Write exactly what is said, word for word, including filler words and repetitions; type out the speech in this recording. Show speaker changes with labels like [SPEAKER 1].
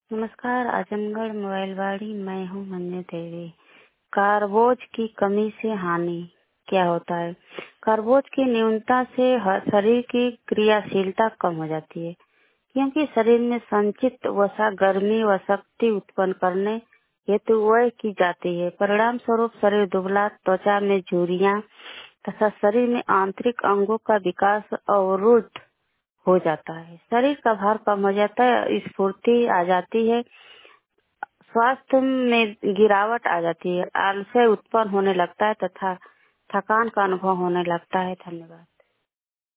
[SPEAKER 1] नमस्कार, आजमगढ़ मोबाइलवाड़ी। मैं हूँ मंजू देवी। कार्बोज की कमी से हानि क्या होता है? कार्बोज की न्यूनता से ह- शरीर की क्रियाशीलता कम हो जाती है, क्योंकि शरीर में संचित वसा गर्मी व शक्ति उत्पन्न करने हेतु व्यय की जाती है। परिणाम स्वरूप शरीर दुबला, त्वचा में झुर्रियां तथा शरीर में आंतरिक अंगों का विकास अवरुद्ध हो जाता है। शरीर का भार कम हो जाता है, स्फूर्ति आ जाती है, स्वास्थ्य में गिरावट आ जाती है, आलस्य उत्पन्न होने लगता है तथा थकान का अनुभव होने लगता है। धन्यवाद।